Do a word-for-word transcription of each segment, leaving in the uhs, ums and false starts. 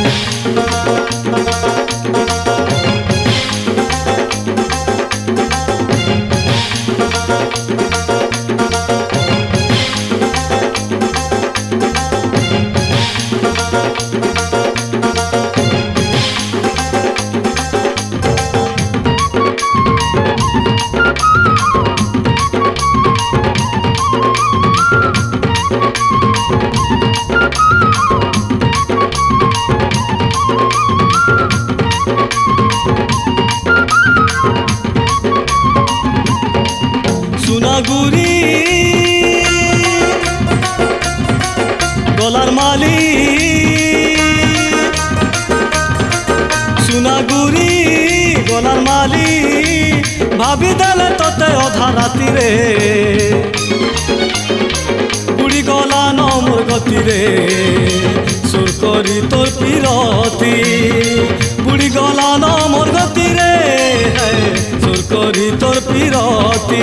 সোনাগুড়ি গলার মালি সোনাগুড়ি গলার মালি ভাবি দেলে তোতে অধা রাতিরে বুড়ি গলা নমর গতিরে সুর করি তোর পিরতি বুড়ি গলা নমর গতিরে সুর করি তোর পিরতি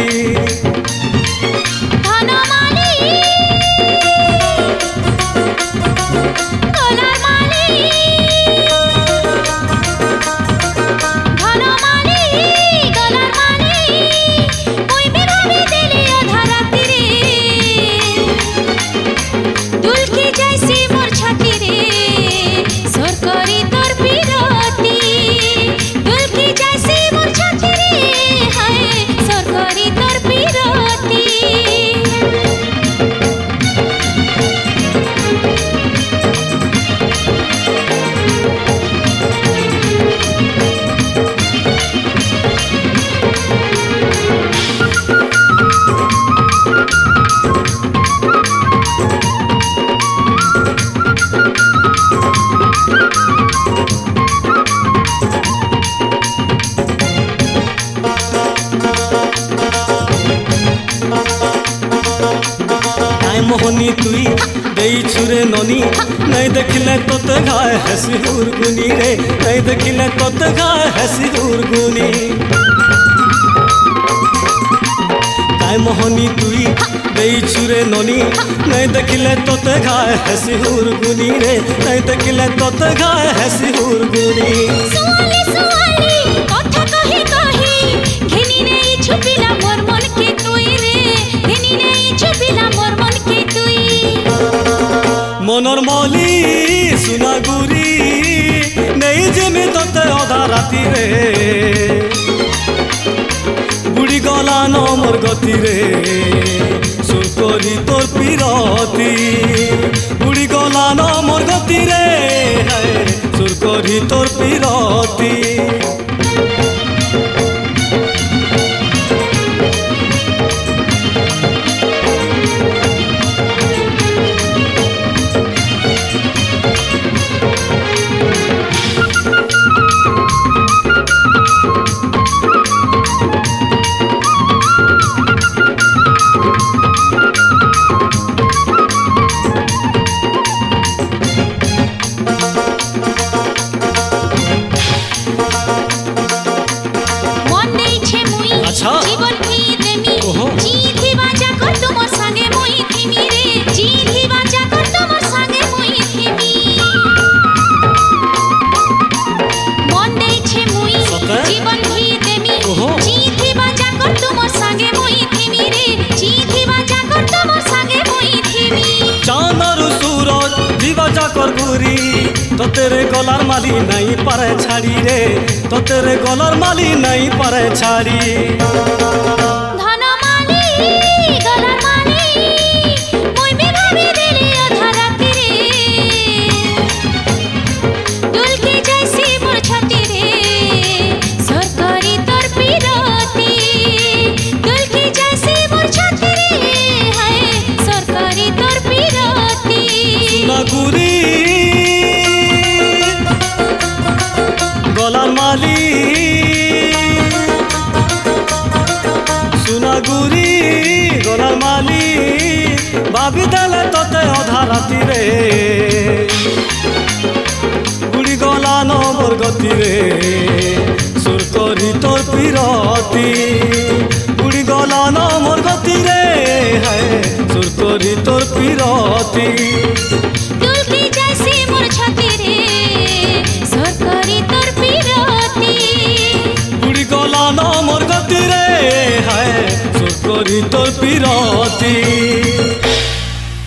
मोहनी तुई देई छुरे ननी नहीं देखले तोते घाय हसी उर्गुनी रे नहीं देखले तोते घाय हसी उर्गुनी काय मोहनी तुई देई छुरे ननी नहीं देखले तोते घाय हसी उर्गुनी रे नहीं देखले तोते घाय हसी उर्गुनी सुवाली सुवाली कथा कही कही घिनी नहीं छुपिला मोर मन के तुई रे घिनी नहीं छुपिला मोर मन के तुई मनर मली सोनागुरी नहीं जेमी तोते अधा राति रे बुढ़ी गला नमर गति रे सुर करी तोर पिरती बुढ़ी गला नमर गति रे सुर करी तोर पिरती तो तेरे गलार माली नहीं पारे छाड़ी रे तो तेरे गलार माली नहीं पारे छाड़ी धना माली गलार माली मोय में भाभी देले अधा राति रे दुलकी जैसी मोर छाती रे सरकारी तोर पिरती दुलकी जैसी मोर छाती रे हाय सरकारी तोर पिरती सोनागुरी गलार माली सोनागुरी गलार माली भाभी देले तोते अधा राति रे बुढ़ी गला नमर गति रे सुर करी तोर पिरती बुढ़ी गला नमर गति रे सुर करी तोर पिरती दुलकी जैसी मोर छाती रे मान मोर गति रे हाय सुकरी तोर पिरती